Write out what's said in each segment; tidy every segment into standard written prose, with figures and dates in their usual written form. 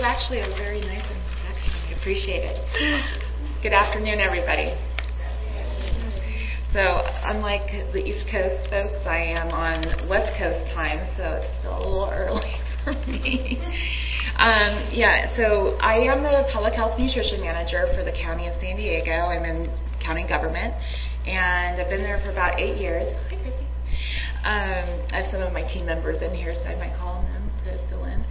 was actually a very nice introduction. I appreciate it. Good afternoon, everybody. So, unlike the East Coast folks, I am on West Coast time, so it's still a little early for me. So I am the Public Health Nutrition Manager for the County of San Diego. I'm in county government, and I've been there for about 8 years. Hi, Chrissy. I have some of my team members in here, so I might call on them to fill in.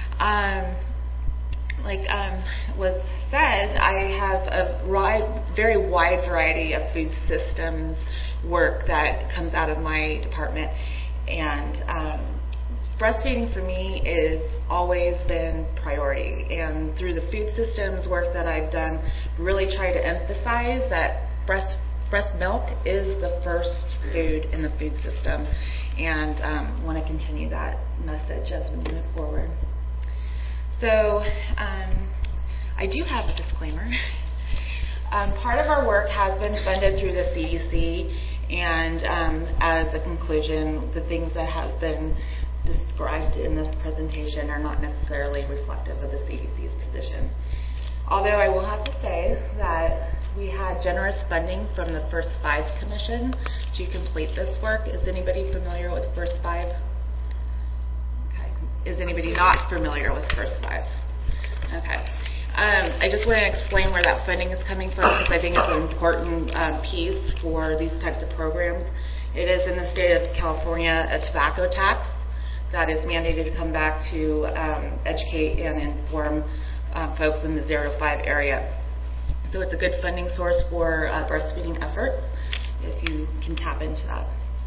Was said, I have a very wide variety of food systems work that comes out of my department, and breastfeeding for me has always been priority. And through the food systems work that I've done, really try to emphasize that breast milk is the first food in the food system, and want to continue that message as we move forward. So I do have a disclaimer. Part of our work has been funded through the CDC, and as a conclusion, the things that have been described in this presentation are not necessarily reflective of the CDC's position. Although I will have to say that we had generous funding from the First Five Commission to complete this work. Is anybody familiar with First Five? Okay. Is anybody not familiar with First Five? Okay. I just want to explain where that funding is coming from, because I think it's an important piece for these types of programs. It is in the state of California a tobacco tax that is mandated to come back to educate and inform folks in the 0 to 5 area. So it's a good funding source for breastfeeding efforts if you can tap into that.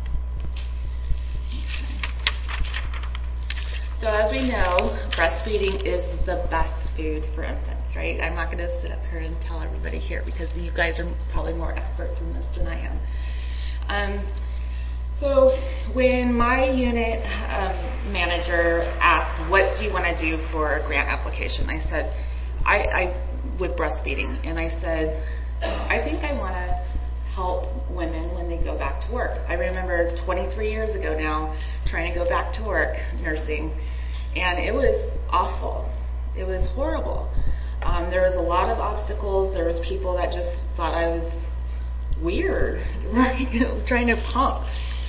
So as we know, breastfeeding is the best food for infants, right? I'm not going to sit up here and tell everybody here, because you guys are probably more experts in this than I am. So when my unit manager asked, what do you want to do for a grant application? I said, with breastfeeding, and I said, I think I want to help women when they go back to work. I remember 23 years ago now trying to go back to work nursing, and it was awful. It was horrible. There was a lot of obstacles. There was people that just thought I was weird, right? Trying to pump.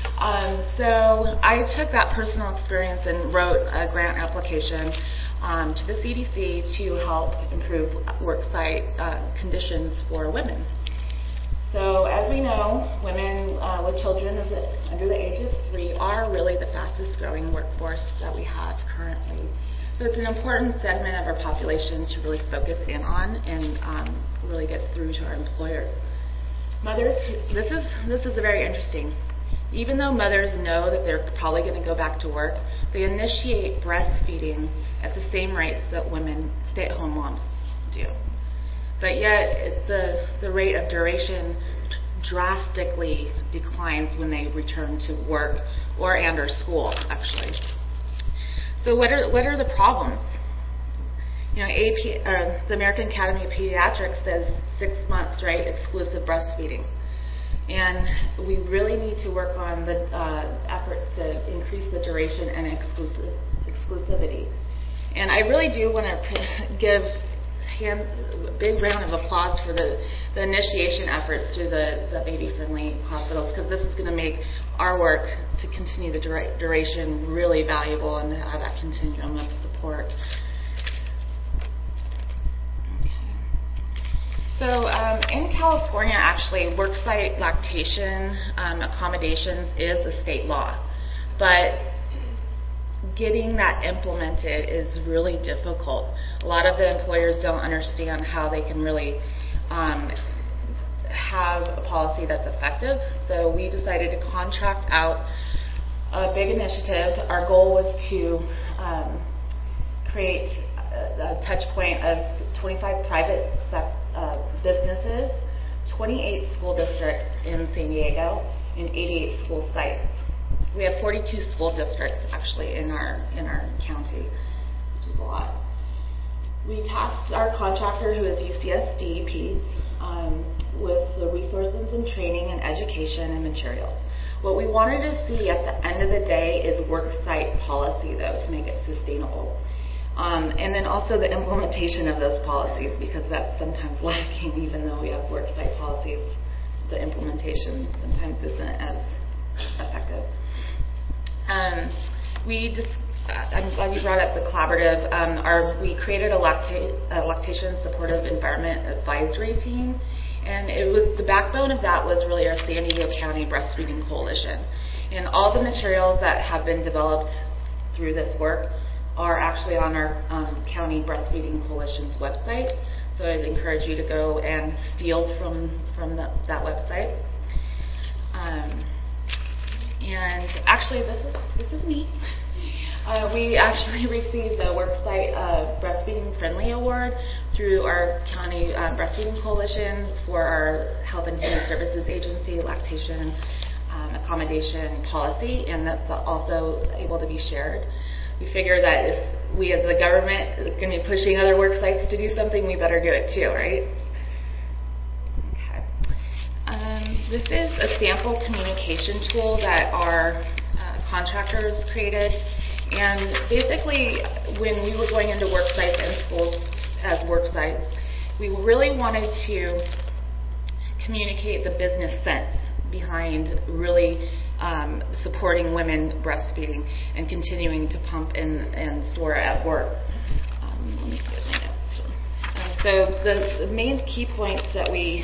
So I took that personal experience and wrote a grant application to the CDC to help improve worksite conditions for women. So as we know, women with children under the age of 3 are really the fastest growing workforce that we have currently. So it's an important segment of our population to really focus in on and really get through to our employers. Mothers, this is very interesting. Even though mothers know that they're probably going to go back to work, they initiate breastfeeding at the same rates that women, stay-at-home moms, do. But yet, the rate of duration drastically declines when they return to work or school, actually. So what are the problems? You know, the American Academy of Pediatrics says 6 months, right, exclusive breastfeeding. And we really need to work on the efforts to increase the duration and exclusivity. And I really do want to give a big round of applause for the initiation efforts through the baby-friendly hospitals, because this is going to make our work to continue the duration really valuable and have that continuum of support. So in California, actually, worksite lactation accommodations is a state law, but getting that implemented is really difficult. A lot of the employers don't understand how they can really have a policy that's effective. So we decided to contract out a big initiative. Our goal was to create a touch point of 25 private businesses, 28 school districts in San Diego, and 88 school sites. We have 42 school districts actually in our county, which is a lot. We tasked our contractor, who is UCSD Peds, with the resources and training and education and materials. What we wanted to see at the end of the day is worksite policy, though, to make it sustainable. And then also the implementation of those policies, because that's sometimes lacking. Even though we have worksite policies, the implementation sometimes isn't as effective. I'm glad you brought up the collaborative. We created a lactation supportive environment advisory team, and the backbone of that was really our San Diego County Breastfeeding Coalition. And all the materials that have been developed through this work are actually on our County Breastfeeding Coalition's website. So I'd encourage you to go and steal from that website. And actually, this is me. We actually received the Worksite Breastfeeding Friendly Award through our County Breastfeeding Coalition for our Health and Human Services Agency lactation accommodation policy, and that's also able to be shared. We figure that if we as the government is going to be pushing other work sites to do something, we better do it too, right? Okay. This is a sample communication tool that our contractors created. And basically, when we were going into work sites and schools as work sites, we really wanted to communicate the business sense behind really supporting women breastfeeding and continuing to pump and store at work. Let me get my notes here. So the main key points that we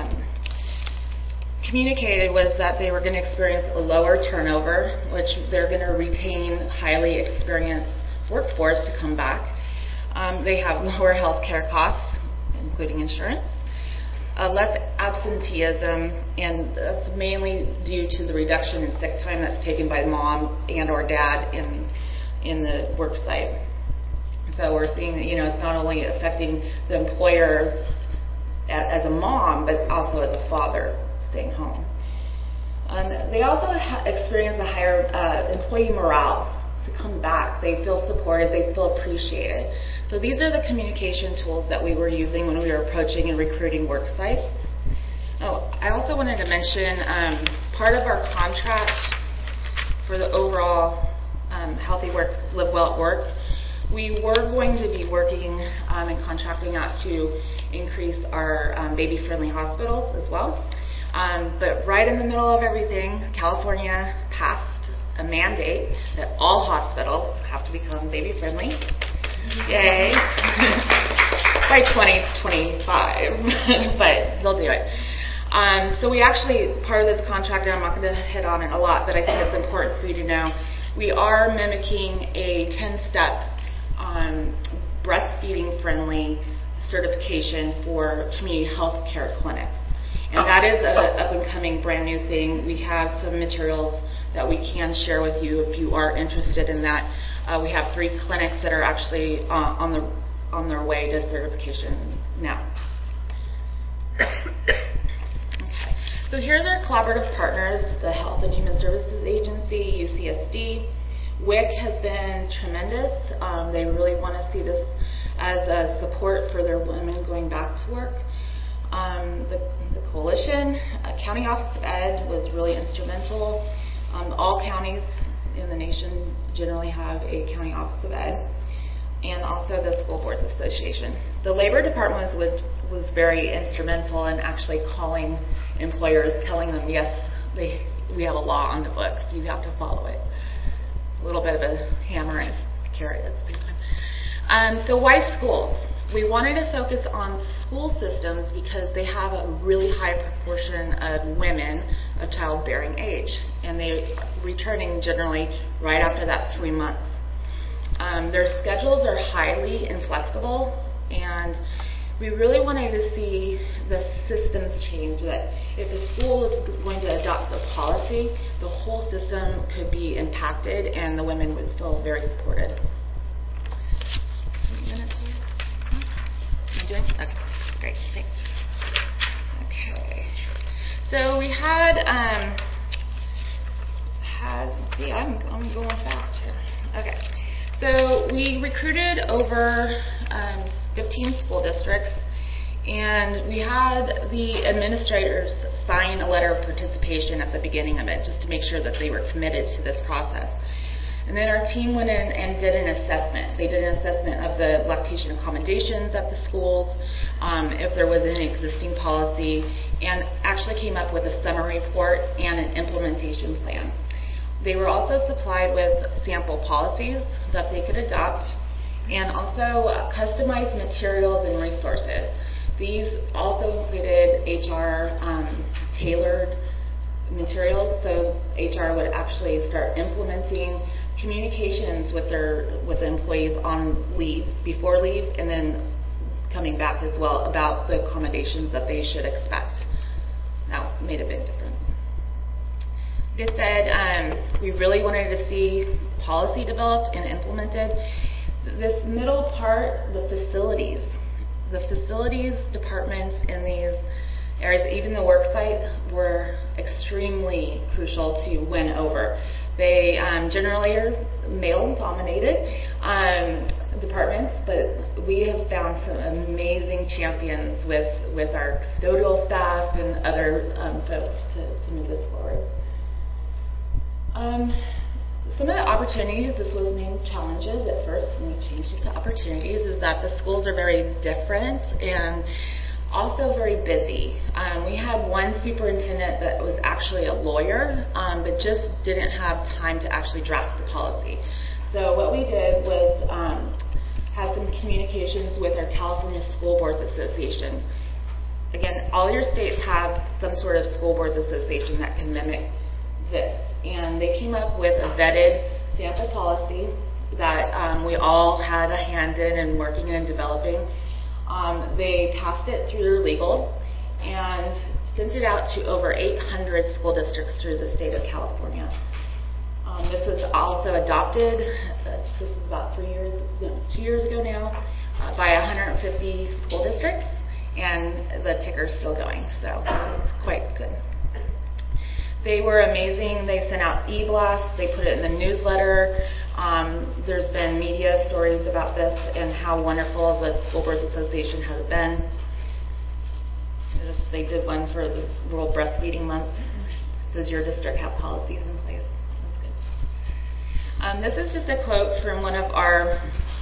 communicated was that they were going to experience a lower turnover, which they're going to retain highly experienced workforce to come back. They have lower health care costs, including insurance. Less absenteeism, and that's mainly due to the reduction in sick time that's taken by mom and or dad in the work site. So we're seeing that, it's not only affecting the employers as a mom, but also as a father staying home. They also experience a higher employee morale to come back. They feel supported, they feel appreciated. So these are the communication tools that we were using when we were approaching and recruiting work sites. Oh, I also wanted to mention part of our contract for the overall Healthy Work, Live Well at Work, we were going to be working and contracting out to increase our baby-friendly hospitals as well. But right in the middle of everything, California passed a mandate that all hospitals have to become baby-friendly. Yay. By 2025, but they'll do it. So we actually, part of this contract, and I'm not going to hit on it a lot, but I think it's important for you to know, we are mimicking a 10-step breastfeeding-friendly certification for community health care clinics. And that is an up-and-coming brand new thing. We have some materials that we can share with you if you are interested in that. We have 3 clinics that are actually on their way to certification now. Okay. So here's our collaborative partners, the Health and Human Services Agency, UCSD. WIC has been tremendous. They really want to see this as a support for their women going back to work. The coalition, County Office of Ed was really instrumental. All counties in the nation generally have a County Office of Ed, and also the School Boards Association. The Labor Department was very instrumental in actually calling employers, telling them, yes, we have a law on the books, you have to follow it. A little bit of a hammer and a carrot at the same time. So why schools? We wanted to focus on school systems because they have a really high proportion of women of childbearing age, and they're returning generally right after that 3 months. Their schedules are highly inflexible, and we really wanted to see the systems change, that if a school is going to adopt a policy, the whole system could be impacted and the women would feel very supported. Am I doing? Okay, great, thanks. Okay, so we had see, I'm going fast here. Okay, so we recruited over 15 school districts, and we had the administrators sign a letter of participation at the beginning of it, just to make sure that they were committed to this process. And then our team went in and did an assessment. They did an assessment of the lactation accommodations at the schools, if there was an existing policy, and actually came up with a summary report and an implementation plan. They were also supplied with sample policies that they could adopt, and also customized materials and resources. These also included HR tailored materials, so HR would actually start implementing communications with the employees on leave, before leave, and then coming back as well about the accommodations that they should expect. That made a big difference. Like I said, we really wanted to see policy developed and implemented. This middle part, the facilities departments in these areas, even the work site, were extremely crucial to win over. They generally are male-dominated departments, but we have found some amazing champions with our custodial staff and other folks to move this forward. Some of the opportunities, this was named challenges at first, and we changed it to opportunities, is that the schools are very different and also very busy. We had one superintendent that was actually a lawyer, but just didn't have time to actually draft the policy. So what we did was have some communications with our California School Boards Association. Again, all your states have some sort of school boards association that can mimic this. And they came up with a vetted sample policy that we all had a hand in and working in and developing. They passed it through legal and sent it out to over 800 school districts through the state of California. This was also adopted, this is about 2 years ago now, by 150 school districts, and the ticker's still going, so it's quite good. They were amazing. They sent out e-blasts. They put it in the newsletter. There's been media stories about this and how wonderful the School Boards Association has been. They did one for the World Breastfeeding Month. Does your district have policies in place? That's good. This is just a quote from one of our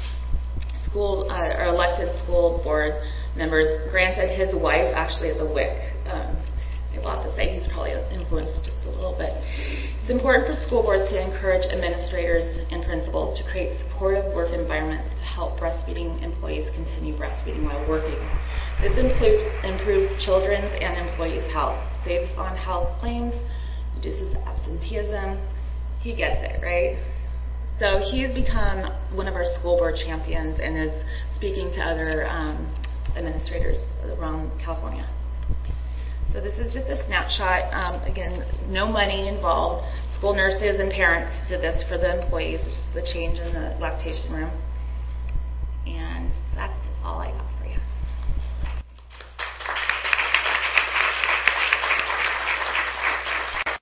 elected school board members. Granted, his wife actually is a WIC. A lot to say. He's probably influenced just a little bit. It's important for school boards to encourage administrators and principals to create supportive work environments to help breastfeeding employees continue breastfeeding while working. This improves children's and employees' health, saves on health claims, reduces absenteeism. He gets it, right? So he's become one of our school board champions and is speaking to other administrators around California. So this is just a snapshot. Again, no money involved. School nurses and parents did this for the employees. This is the change in the lactation room. And